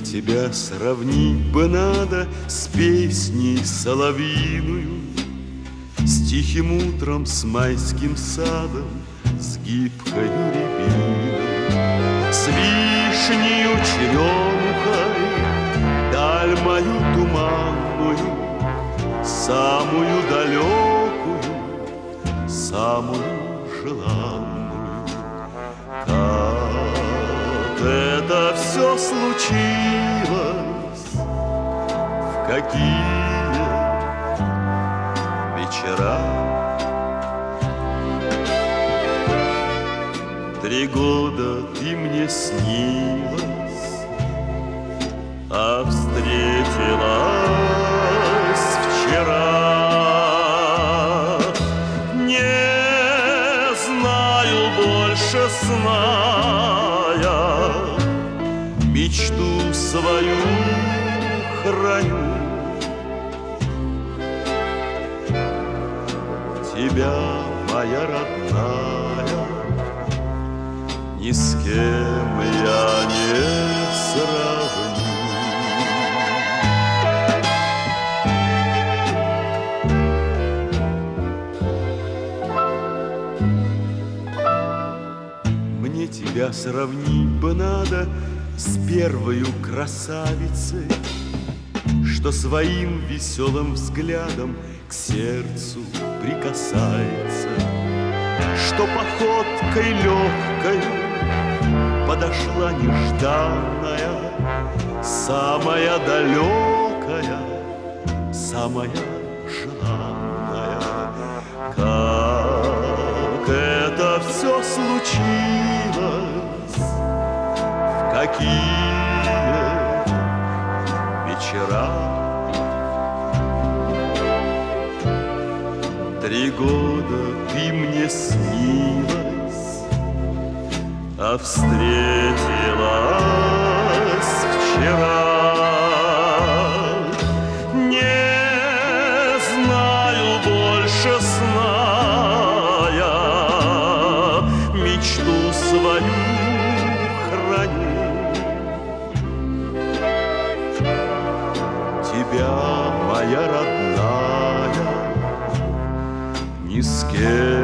Тебя сравнить бы надо с песней соловьиную, с тихим утром, с майским садом, с гибкою рябиной, с вишнею черемухой, даль мою туманную, самую далекую, самую желанную. Как это все случилось, в какие вечера. 3 года ты мне снилась, а встретилась вчера. Не знаю больше сна я, мечту свою храню. Тебя, моя родная, ни с кем я не сравню. Мне тебя сравнить бы надо с первою красавицей, что своим веселым взглядом к сердцу прикасается, что походкой легкой подошла нежданная, самая далекая, самая желанная. Как это все случилось, в какие вечера. 3 года ты мне снилась, а встретилась вчера. Не знаю больше сна я, мечту свою храню. Тебя, моя родная, ни с кем